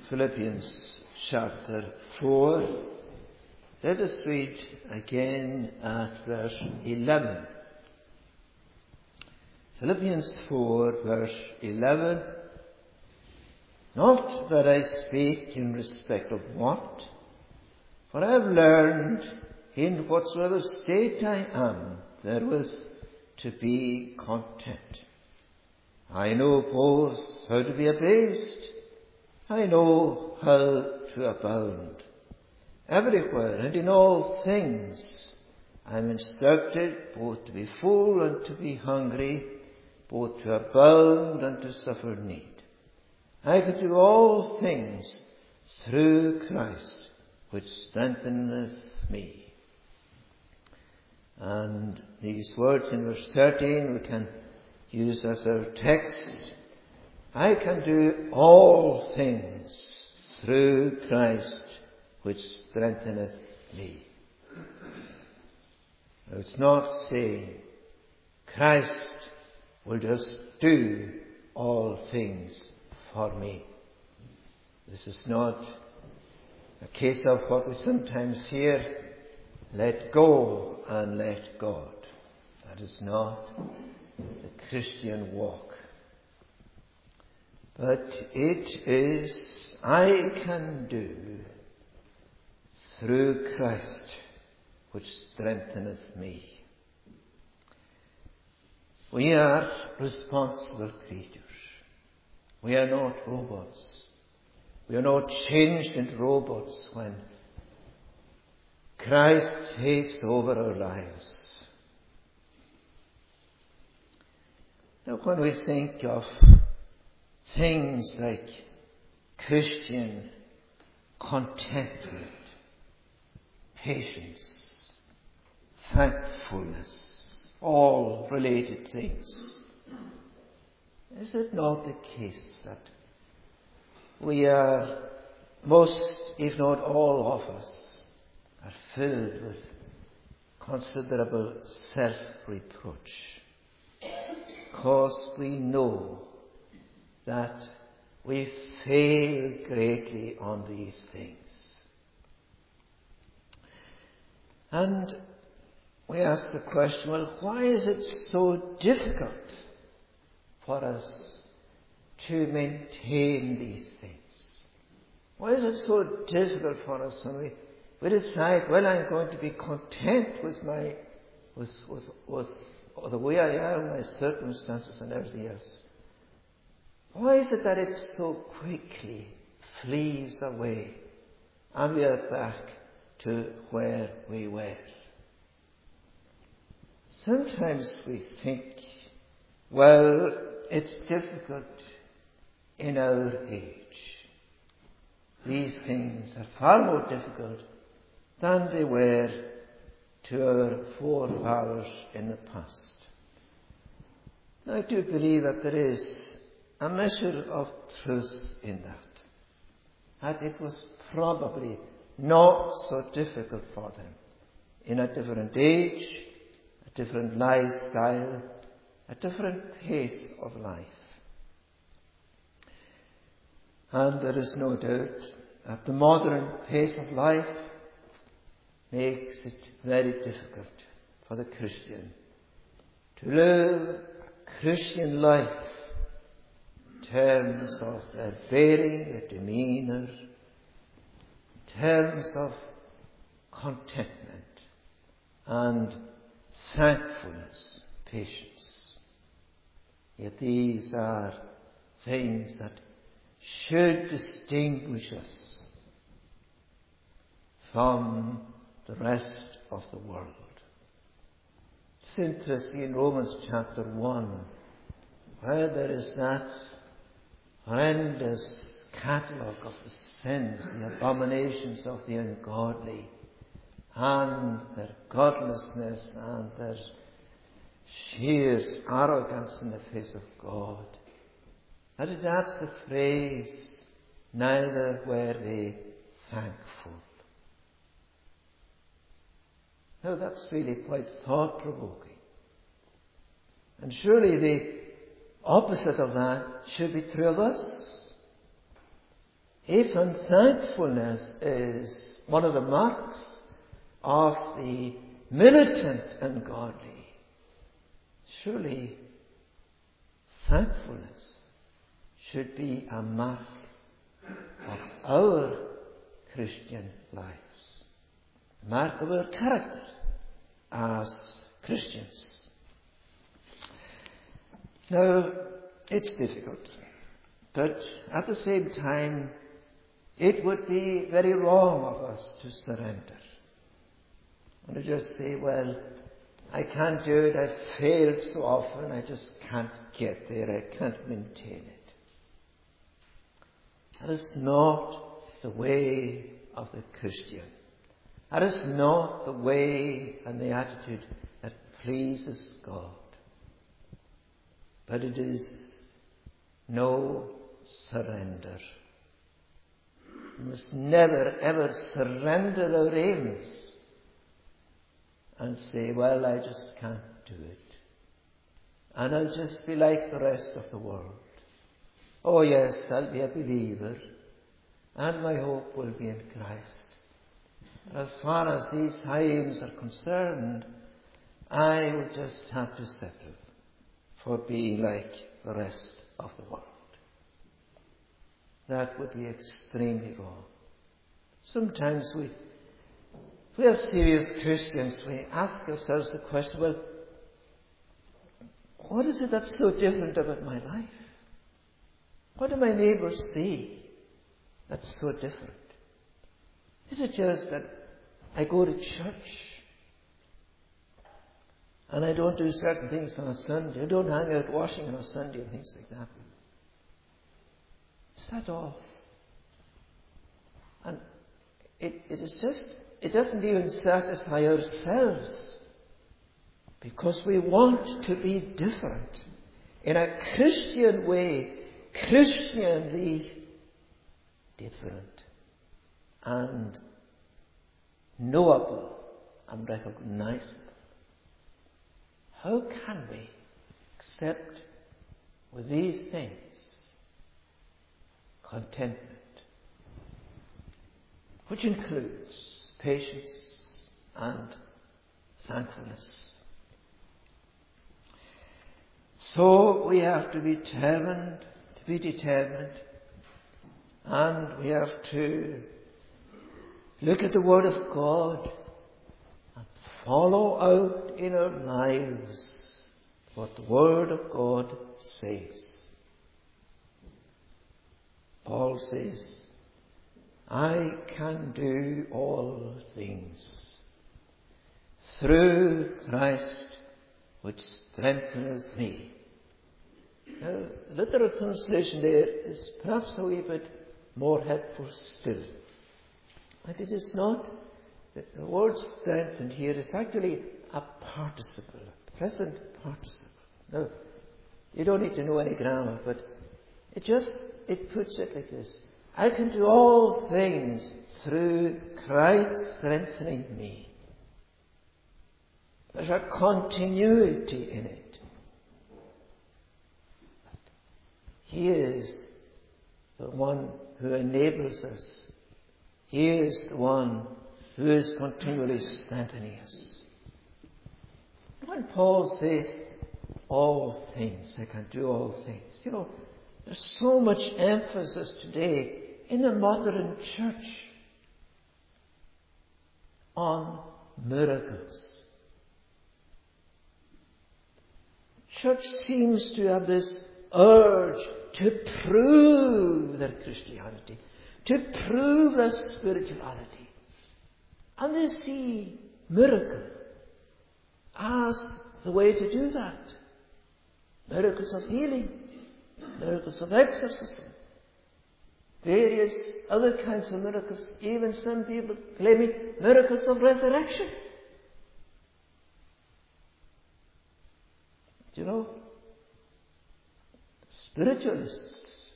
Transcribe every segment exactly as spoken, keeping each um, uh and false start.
Philippians chapter four. Let us read again at verse eleven. Philippians four, verse eleven. Not that I speak in respect of want, for I have learned in whatsoever state I am therewith to be content. I know both how to be abased, I know how to abound. Everywhere and in all things I am instructed both to be full and to be hungry, both to abound and to suffer need. I can do all things through Christ, which strengtheneth me. And these words in verse thirteen we can use as our text. I can do all things through Christ, which strengtheneth me. Now, it's not saying Christ will just do all things for me. This is not a case of what we sometimes hear, let go and let God. That is not the Christian walk. But it is, I can do through Christ, which strengtheneth me. We are responsible creatures. We are not robots. We are not changed into robots when Christ takes over our lives. Now, when we think of things like Christian contentment, patience, thankfulness, all related things, is it not the case that we are, most, if not all of us, are filled with considerable self-reproach, because we know that we fail greatly on these things. And we ask the question, well, why is it so difficult for us to maintain these things? Why is it so difficult for us when we, we decide, well, I'm going to be content with my, with, with, with the way I am, my circumstances and everything else? Why is it that it so quickly flees away and we are back to where we were? Sometimes we think, well, it's difficult in our age. These things are far more difficult than they were to our forefathers in the past. I do believe that there is a measure of truth in that. That it was probably not so difficult for them in a different age, a different lifestyle, a different pace of life. And there is no doubt that the modern pace of life makes it very difficult for the Christian to live a Christian life in terms of their bearing, their demeanour, in terms of contentment and thankfulness, patience. Yet these are things that should distinguish us from the rest of the world. It's interesting in Romans chapter one, where there is that horrendous catalogue of the sins, the abominations of the ungodly, and their godlessness and their sheer arrogance in the face of God. And it adds the phrase, neither were they thankful. Now that's really quite thought-provoking. And surely the opposite of that should be true of us. if unthankfulness is one of the marks of the militant ungodly, surely thankfulness should be a mark of our Christian lives, a mark of our character as Christians. Now, it's difficult, but at the same time, it would be very wrong of us to surrender and to just say, well, I can't do it, I've failed so often, I just can't get there, I can't maintain it. That is not the way of the Christian. That is not the way and the attitude that pleases God. But it is no surrender. We must never ever surrender our aims and say, well, I just can't do it. And I'll just be like the rest of the world. Oh yes, I'll be a believer. And my hope will be in Christ. But as far as these aims are concerned, I will just have to settle for being like the rest of the world. That would be extremely wrong. Sometimes we, if we are serious Christians, we ask ourselves the question, well, what is it that's so different about my life? What do my neighbours see that's so different? Is it just that I go to church and I don't do certain things on a Sunday, I don't hang out washing on a Sunday and things like that? Is that all? And it, it is just, it doesn't even satisfy ourselves, because we want to be different in a Christian way, Christianly different and knowable and recognizable. How can we accept with these things contentment, which includes patience and thankfulness? So we have to be determined, to be determined, and we have to look at the Word of God and follow out in our lives what the Word of God says. Paul says, I can do all things through Christ which strengtheneth me. Now, the literal translation there is perhaps a wee bit more helpful still. But it is not, the word strengthened here is actually a participle, a present participle. Now, you don't need to know any grammar, but it just, it puts it like this. I can do all things through Christ strengthening me. There's a continuity in it. He is the one who enables us. He is the one who is continually strengthening us. When Paul says, all things, I can do all things. You know, there's so much emphasis today in the modern church on miracles. Church seems to have this urge to prove their Christianity, to prove their spirituality. And they see miracle as the way to do that. Miracles of healing, miracles of exorcism, various other kinds of miracles, even some people claiming miracles of resurrection. Do you know? Spiritualists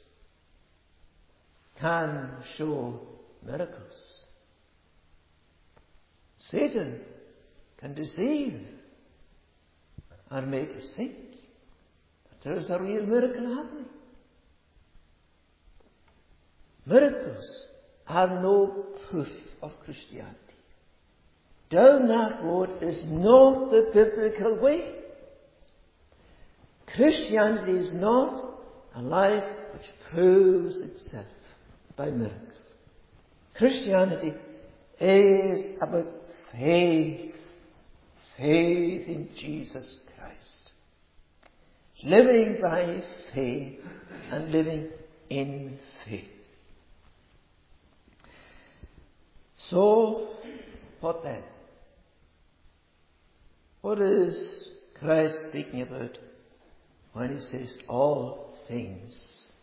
can show miracles. Satan can deceive and make us think that there is a real miracle happening. Miracles are no proof of Christianity. Down that road is not the biblical way. Christianity is not a life which proves itself by miracles. Christianity is about faith. Faith in Jesus Christ. Living by faith and living in faith. So, what then? What is Christ speaking about when he says all things?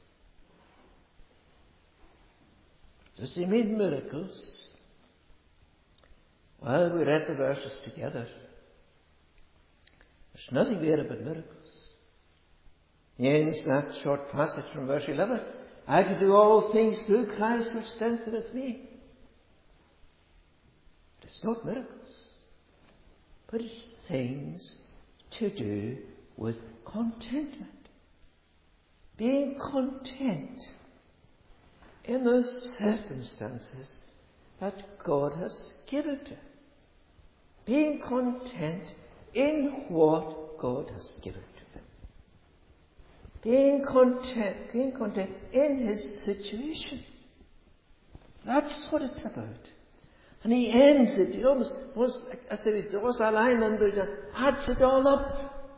Does he mean miracles? Well, we read the verses together. There's nothing there about miracles. He ends that short passage from verse eleven. I can do all things through Christ which strengtheneth me. But it's not miracles. But it's things to do with contentment. Being content in the circumstances that God has given to him. Being content in what God has given to him. Being content, being content in his situation. That's what it's about. And he ends it, he almost, almost I said, it was a line under it, adds it all up.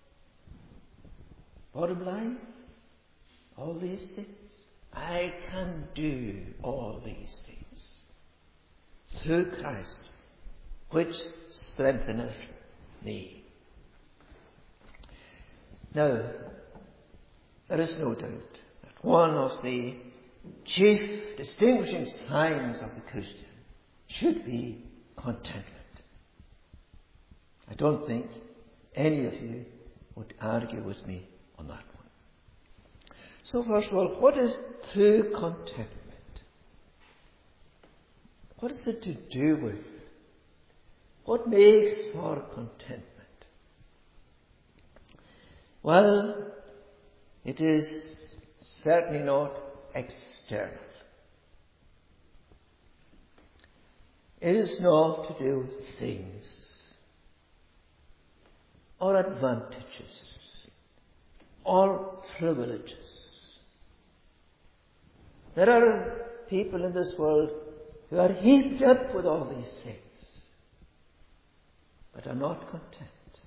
Bottom line, all these things. I can do all these things through Christ, which strengtheneth me. Now, there is no doubt that one of the chief distinguishing signs of the Christian should be contentment. I don't think any of you would argue with me on that one. So first of all, what is true contentment? What is it to do with? What makes for contentment? Well, it is certainly not external. It is not to do with things or advantages or privileges. There are people in this world who are heaped up with all these things, but are not content.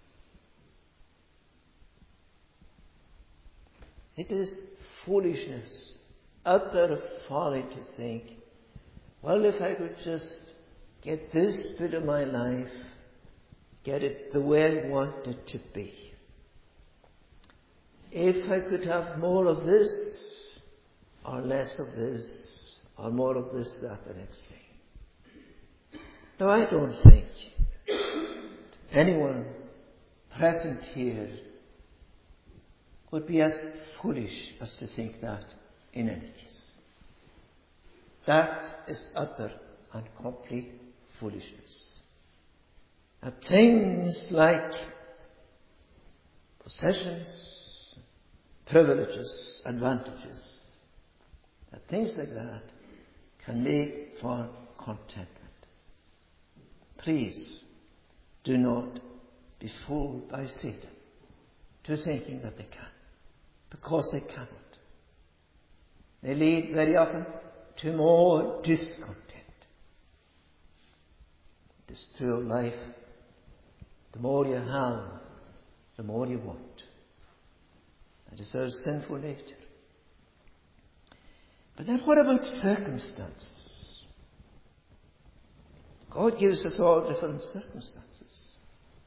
It is foolishness, utter folly to think, well, if I could just get this bit of my life, get it the way I want it to be. If I could have more of this, or less of this, or more of this, that, the next thing. No, I don't think anyone present here would be as foolish as to think that in any case. That is utter and complete foolishness. And things like possessions, privileges, advantages, and things like that can make for contentment. Please do not be fooled by Satan to thinking that they can, because they cannot. They lead very often to more discontent. It is true of life. The more you have, the more you want. That is our sinful nature. But then what about circumstances? God gives us all different circumstances.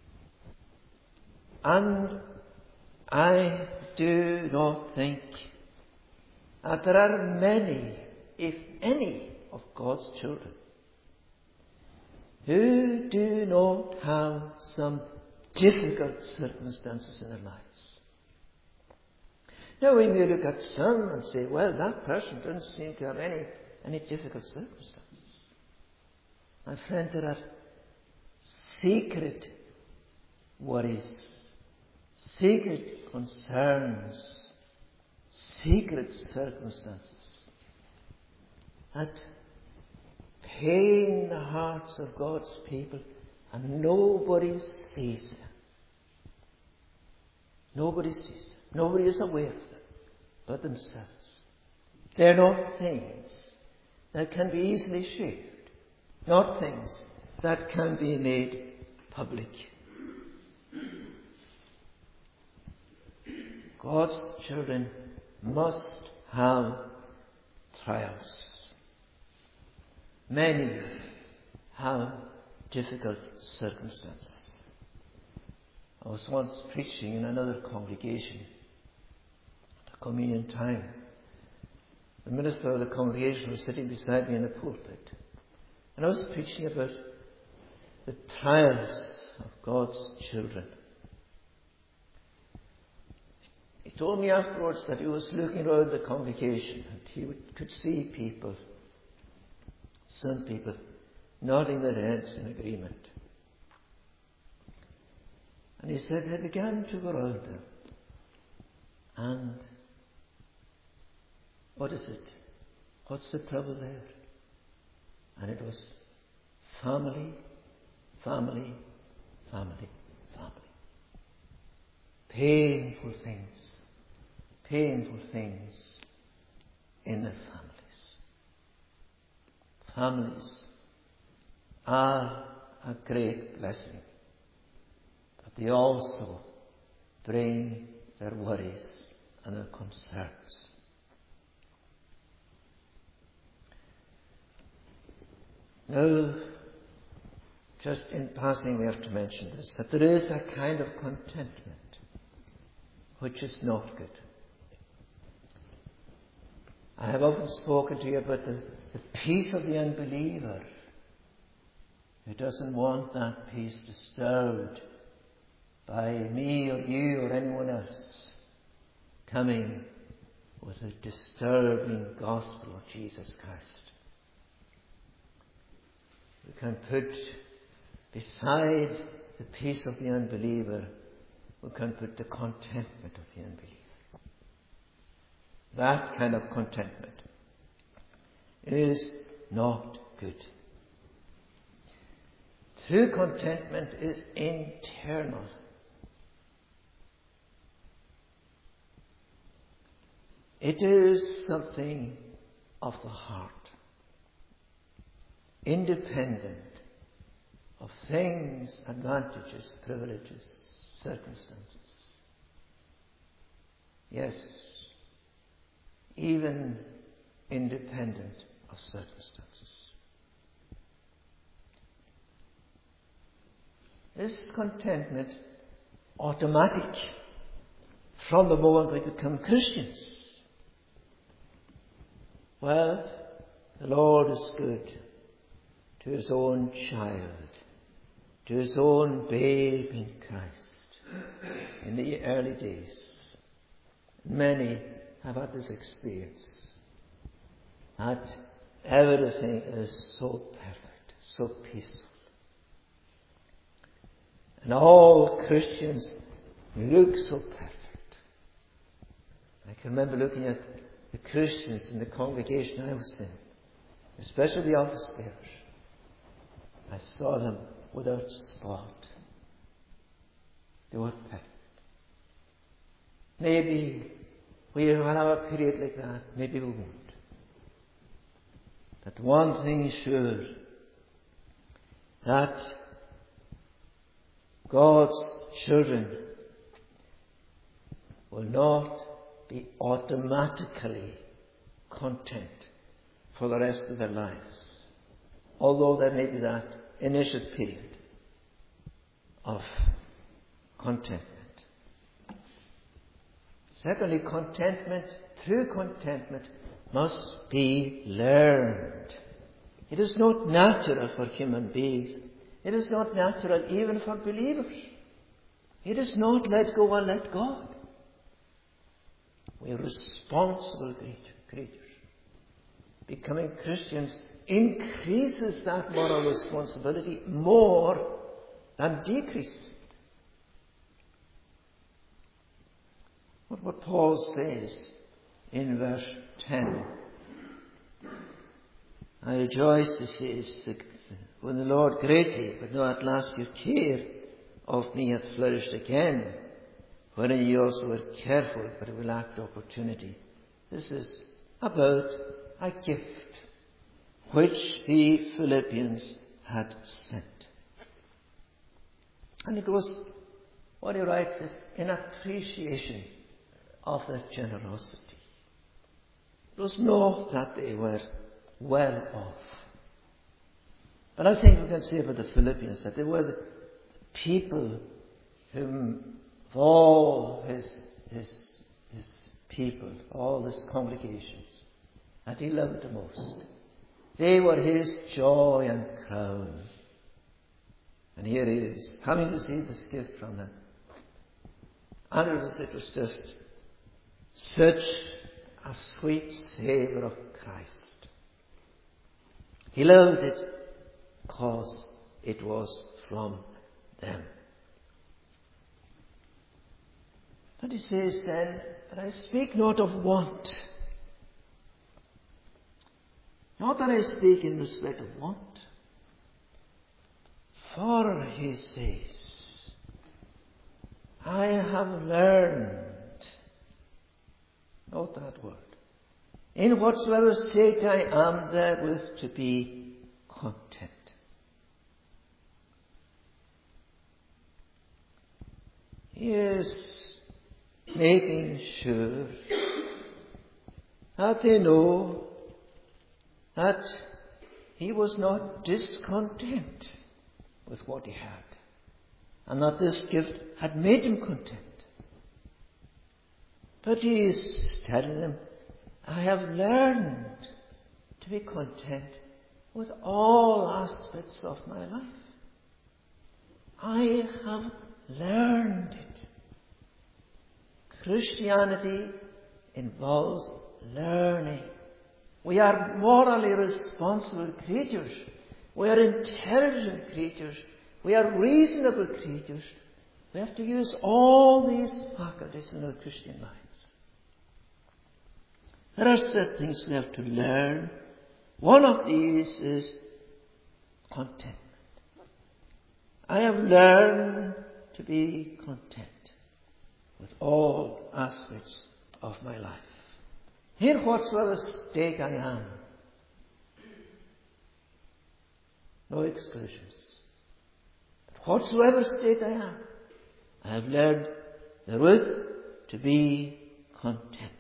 And I do not think that there are many, if any, of God's children who do not have some difficult circumstances in their lives. Now we may look at some and say, well, that person doesn't seem to have any, any difficult circumstances. My friend, there are secret worries, secret concerns, secret circumstances that pain the hearts of God's people, and nobody sees them. Nobody sees them. Nobody is aware of them but themselves. They're not things that can be easily shared, not things that can be made public. God's children must have trials. Many have difficult circumstances. I was once preaching in another congregation at communion time. The minister of the congregation was sitting beside me in the pulpit, and I was preaching about the trials of God's children. He told me afterwards that he was looking around the congregation and he would, could see people, some people, nodding their heads in agreement. And he said, I began to go around them. And what is it? What's the trouble there? And it was family, family, family, family. Painful things, painful things in their families. Families are a great blessing, but they also bring their worries and their concerns. Now, just in passing we have to mention this, that there is a kind of contentment which is not good. I have often spoken to you about the, the peace of the unbeliever who doesn't want that peace disturbed by me or you or anyone else coming with a disturbing gospel of Jesus Christ. We can put beside the peace of the unbeliever, we can put the contentment of the unbeliever. That kind of contentment is not good. True contentment is internal. It is something of the heart, independent of things, advantages, privileges, circumstances. Yes, even independent of circumstances. Is contentment automatic from the moment we become Christians? Well, the Lord is good to His own child, to His own babe in Christ in the early days. Many have had this experience that everything is so perfect, so peaceful. And all Christians look so perfect. I can remember looking at the Christians in the congregation I was in, especially the office bearers. I saw them without spot. They were perfect. Maybe we will have a period like that. Maybe we won't. But one thing is sure, that God's children will not be automatically content for the rest of their lives, although there may be that initial period of contentment. Secondly, contentment, true contentment, must be learned. It is not natural for human beings. It is not natural even for believers. It is not let go and let God. We are responsible creatures. Becoming Christians increases that moral responsibility more than decreases it. Look what Paul says in verse ten. I rejoice, he says, when the Lord greatly, but now at last your care of me hath flourished again, wherein ye also were careful, but will lacked opportunity. This is about a gift which the Philippians had sent. And it was, what he writes is, in appreciation of their generosity. It was not that they were well off. But I think we can say about the Philippians that they were the people whom, of all his, his, his people, all his congregations, that he loved the most. They were his joy and crown. And here he is, coming to see this gift from them. And it was, it was just such a sweet savour of Christ. He loved it because it was from them. But he says then, but I speak not of want. Not that I speak in respect of want. For, he says, I have learned, note that word, in whatsoever state I am therewith to be content. He is making sure that they know that he was not discontent with what he had, and that this gift had made him content. But he is telling them, I have learned to be content with all aspects of my life. I have learned it. Christianity involves learning. We are morally responsible creatures. We are intelligent creatures. We are reasonable creatures. We have to use all these faculties in our Christian lives. There are certain things we have to learn. One of these is contentment. I have learned to be content with all aspects of my life. In whatsoever state I am. No exclusions. But whatsoever state I am, I have learned therewith to be content.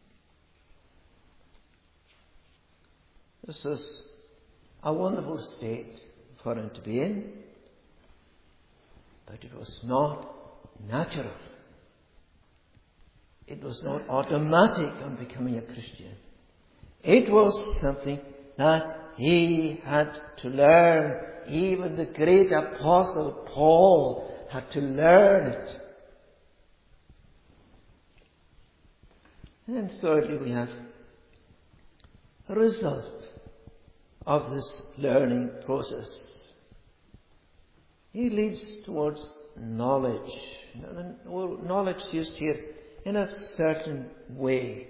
This is a wonderful state for him to be in, but it was not natural. It was not automatic on becoming a Christian. It was something that he had to learn. Even the great apostle Paul had to learn it. And then thirdly, we have a result of this learning process. He leads towards knowledge. Knowledge used here in a certain way.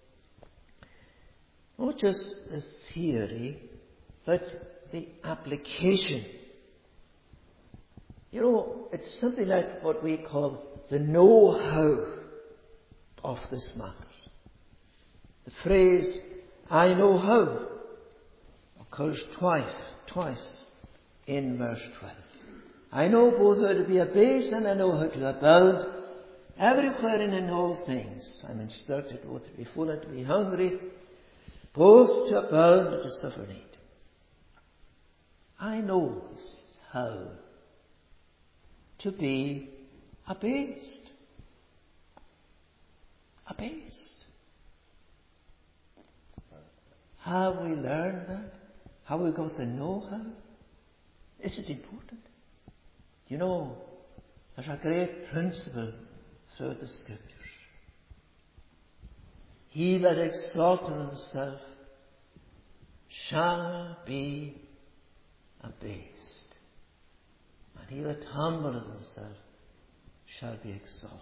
Not just the theory, but the application. You know, it's something like what we call the know-how of this matter. The phrase, I know how, occurs twice, twice in verse twelve. I know both how to be abased and I know how to abound. Everywhere and in all things I'm instructed both to be full and to be hungry, both to abound and to suffer need. I know, he says, how to be abased. Abased. Have we learned that? Have we got the know-how? Is it important? You know, there's a great principle throughout the Scriptures. He that exalteth himself shall be abased, and he that humbleth himself shall be exalted.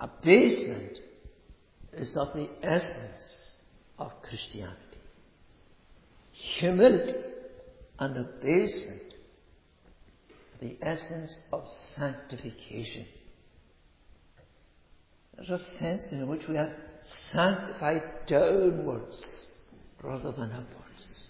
Abasement is of the essence of Christianity. humility and abasement, the essence of sanctification. There's a sense in which we are sanctified downwards rather than upwards.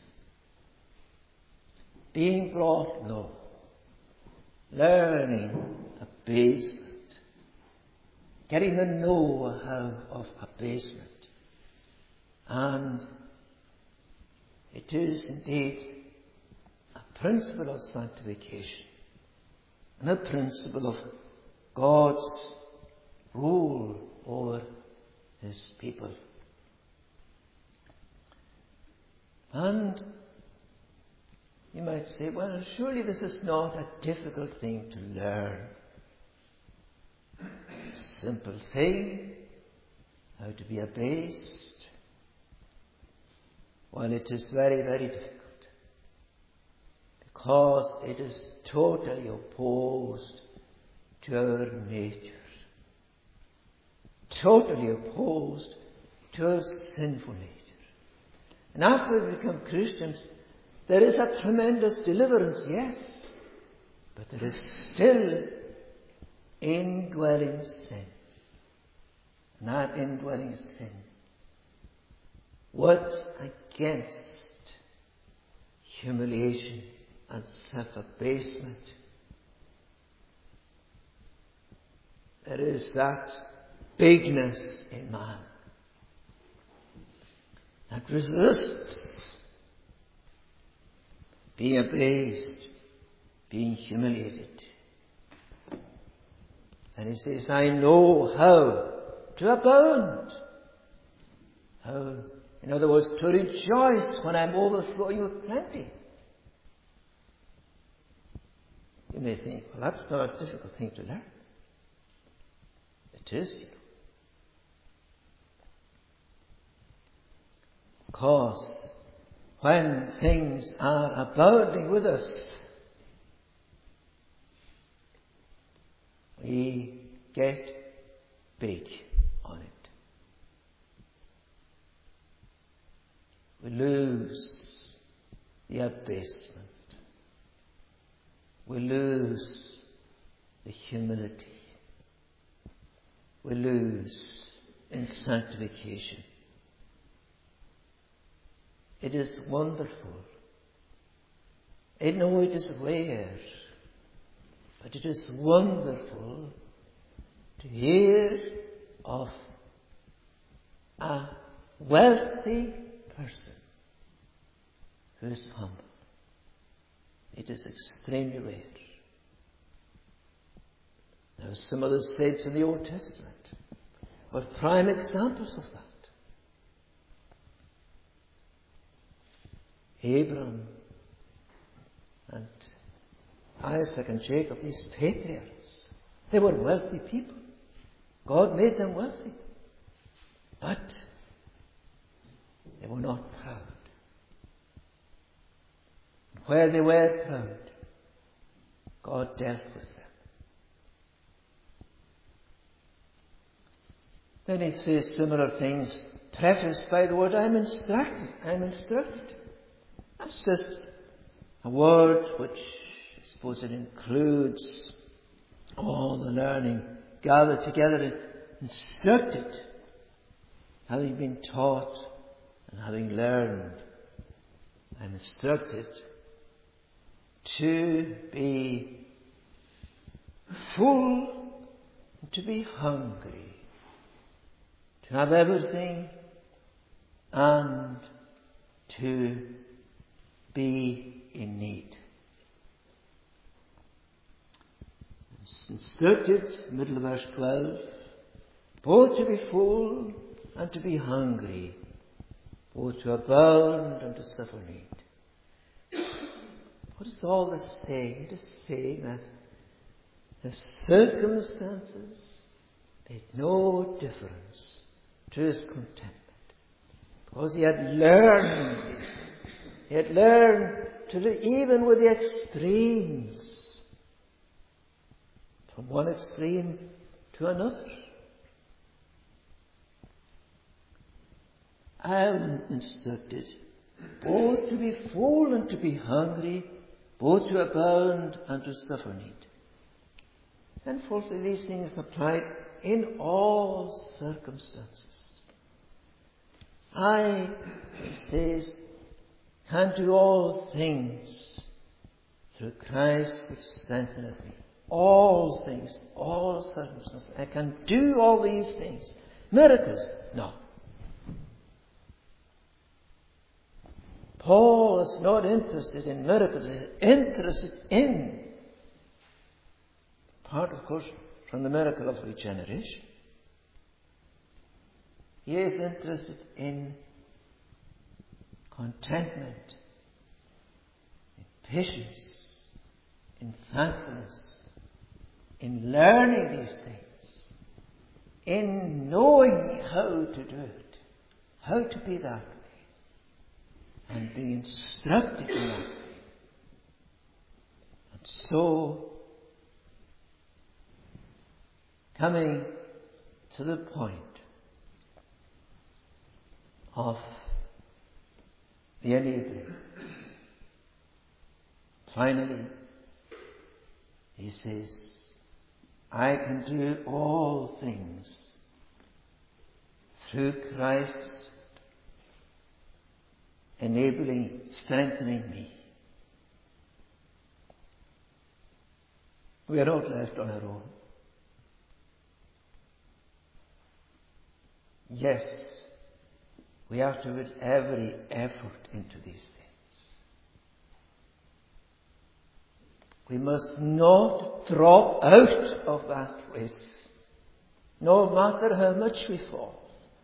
Being brought low, learning abasement, getting the know-how of abasement. And it is indeed a principle of sanctification and a principle of God's rule over His people. And you might say, well, surely this is not a difficult thing to learn. Simple thing, how to be abased. Well, it is very, very difficult, because it is totally opposed to our nature. Totally opposed to our sinful nature. And after we become Christians, there is a tremendous deliverance, yes, but there is still indwelling sin. And that indwelling sin works against humiliation and self-abasement. There is that bigness in man that resists being abased, being humiliated. And he says, I know how to abound. How, in other words, to rejoice when I'm overflowing with plenty. You may think, well, that's not a difficult thing to learn. It is. Because when things are abounding with us, we get big on it. We lose the abasement. We lose the humility. We lose in sanctification. It is wonderful. I know it is rare, but it is wonderful to hear of a wealthy person who is humble. It is extremely rare. Now, some of the saints in the Old Testament were prime examples of that. Abraham and Isaac and Jacob, these patriarchs, they were wealthy people. God made them wealthy. But they were not proud. Where they were proud, God dealt with them. Then it says similar things prefaced by the word, I'm instructed. I'm instructed. That's just a word which I suppose it includes all the learning gathered together and instructed, having been taught and having learned. I'm instructed to be full and to be hungry, to have everything and to be in need. It's instructed, middle of verse twelve, both to be full and to be hungry, both to abound and to suffer need. What is all this saying? It is saying that the circumstances made no difference to his contentment, because he had learned He had learned to live even with the extremes, from one extreme to another. I am instructed both to be full and to be hungry, both to abound and to suffer need. And fourthly, these things applied in all circumstances. I, he says, can do all things through Christ which strengtheneth me. All things, all circumstances. I can do all these things. Miracles? No. Paul is not interested in miracles. He is interested in, apart of course from the miracle of regeneration, he is interested in contentment, in patience, in thankfulness, in learning these things, in knowing how to do it, how to be that way, and being instructed in that way. And so, coming to the point of the enabling, finally, he says, I can do all things through Christ enabling, strengthening me. We are not left on our own. Yes, we have to put every effort into these things. We must not drop out of that race, no matter how much we fall.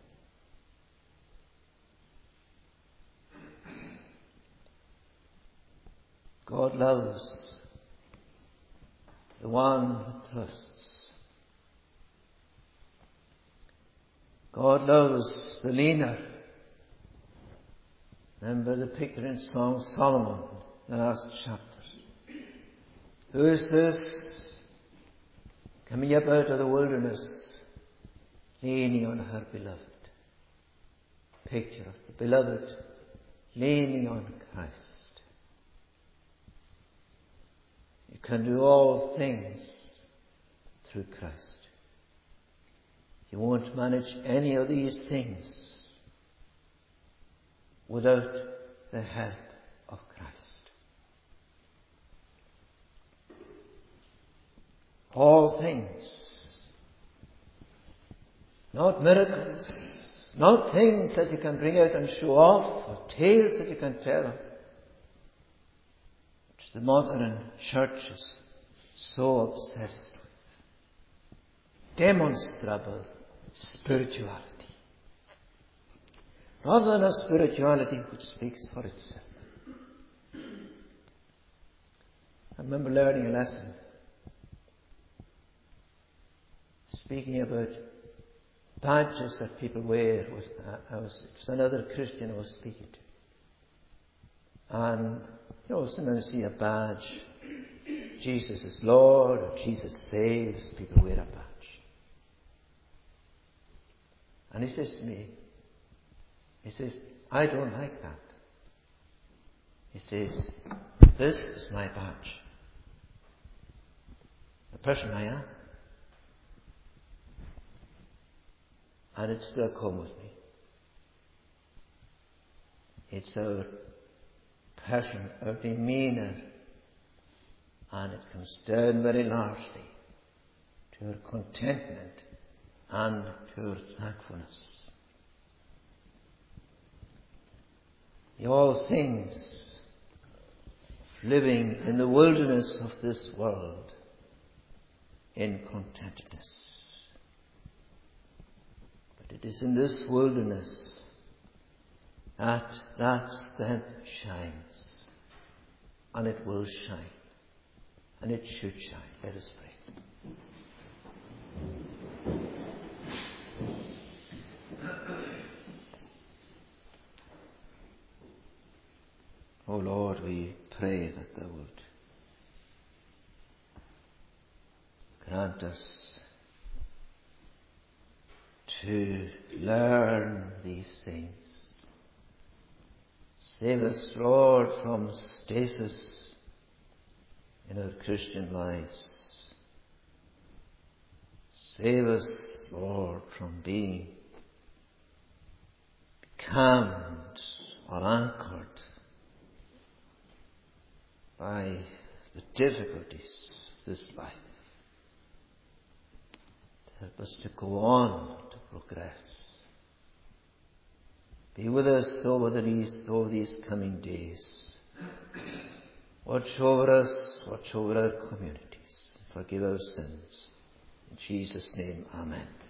God loves the one who trusts. God loves the leaner. Remember the picture in Song Solomon, the last chapters. Who is this coming up out of the wilderness, leaning on her beloved? Picture of the beloved leaning on Christ. You can do all things through Christ. You won't manage any of these things without the help of Christ. All things. Not miracles. Not things that you can bring out and show off, or tales that you can tell, which the modern church is so obsessed with. Demonstrable spirituality. Rather than a spirituality which speaks for itself. I remember learning a lesson speaking about badges that people wear. With, uh, I was, it was another Christian I was speaking to. And, you know, sometimes you see a badge. Jesus is Lord, or Jesus saves. People wear a badge. And he says to me, he says, I don't like that. He says, this is my badge. The person I am. And it's still come with me. It's our passion, our demeanour, and it comes down very largely to our contentment and to our thankfulness. The all things living in the wilderness of this world in contentedness. But it is in this wilderness that that strength shines, and it will shine, and it should shine. Let us pray. O Lord, we pray that Thou would grant us to learn these things Save us, Lord, from stasis in our Christian lives. Save us, Lord, from being becalmed or anchored by the difficulties of this life. Help us to go on to progress. Be with us over these, over these coming days. Watch over us, watch over our communities. Forgive our sins. In Jesus' name, amen.